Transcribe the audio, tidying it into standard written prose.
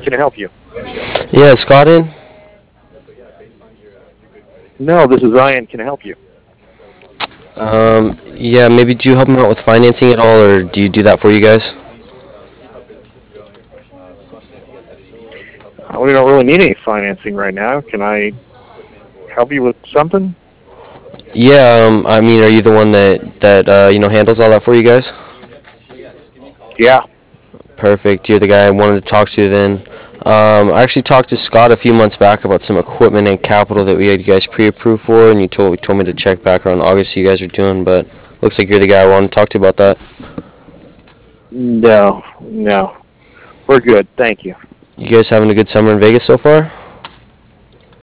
can I help you? Yeah, is Scott in? No, this is Ryan. Can I help you? Yeah, maybe do you help him out with financing at all, or do you do that for you guys? We don't really need any financing right now. Can I help you with something? Yeah, I mean, are you the one that handles all that for you guys? Yeah. Perfect. You're the guy I wanted to talk to then. I actually talked to Scott a few months back about some equipment and capital that we had you guys pre-approved for, and you told me to check back around August. So you guys are doing, but looks like you're the guy I wanted to talk to about that. No, no. We're good. Thank you. You guys having a good summer in Vegas so far?